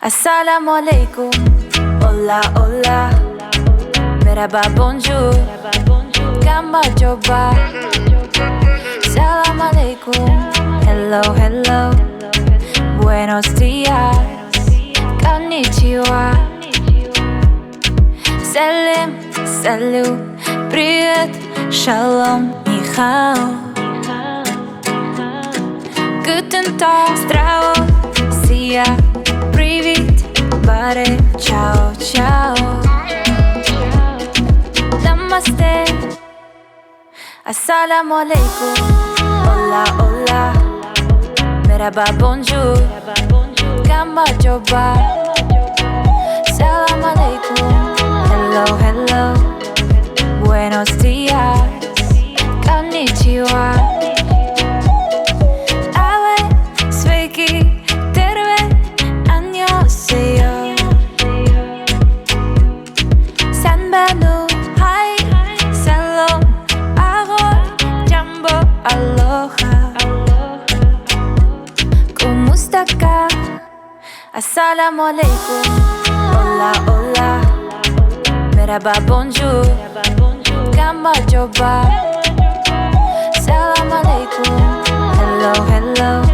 Assalamu alaikum, hola hola, merhaba bonjour, gamba joba. Salam alaikum, hello hello, buenos días, konnichiwa. Salam, salut, привет, shalom, ni hao. Guten Tag, zdravo, sia, привет, bare, ciao, ciao. Namaste, assalamu alaikum, hola, hola, merhaba, bonjour, gamba joba. Salam alaikum, hello, hello, buenos días, konnichiwa. Aloha, kumusta ka? Assalamu alaikum, hola hola, merhaba bonjour, gamba joba. Salam alaikum, hello hello,